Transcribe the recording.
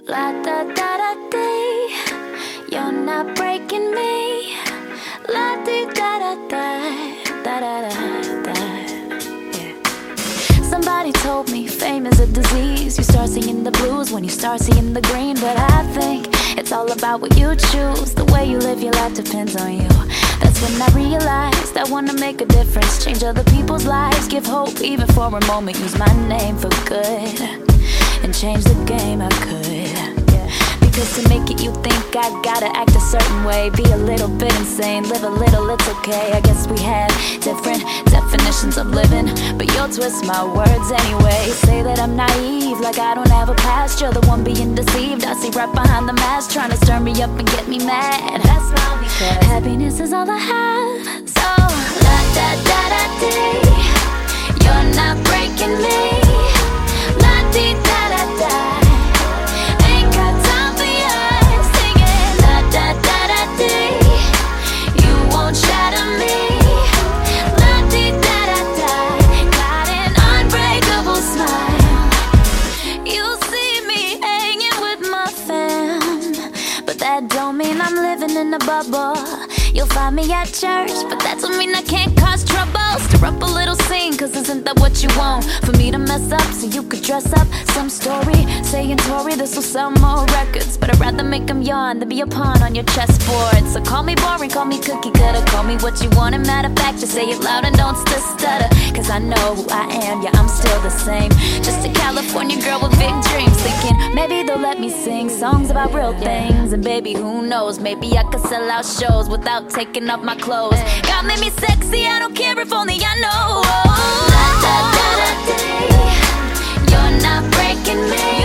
La da da da dee, you're not breaking me. La dee da da da, da da da da. Yeah. Somebody told me fame is a disease. You start singing the blues when you start seeing the green. But I think it's all about what you choose. The way you live your life depends on you. That's when I realized I wanna make a difference, change other people's lives, give hope even for a moment. Use my name for good and change the game I could. Because to make it you think I gotta act a certain way, be a little bit insane, live a little, it's okay. I guess we have different definitions of living, but you'll twist my words anyway. Say that I'm naive, like I don't have a past. You're the one being deceived. I see right behind the mask, trying to stir me up and get me mad. I smile because happiness is all I have. So la da da da dee, you're not breaking me. La dee da da da. That don't mean I'm living in a bubble. You'll find me at church, but that don't mean I can't cause trouble. Stir up a little scene, cause isn't that what you want? For me to mess up so you could dress up some story, saying Tori, this will sell more records. But I'd rather make them yawn than be a pawn on your chessboard. So call me boring, call me cookie cutter, call me what you want. And matter of fact, just say it loud and don't stutter. Cause I know who I am, yeah, I'm still the same. Just a California girl with big dreams, thinking maybe they'll let me sing songs about real things. And baby, who knows, maybe I could sell out shows without taking off my clothes. God made me sexy, I don't care if only I know. La da da da dee, you're not breaking me.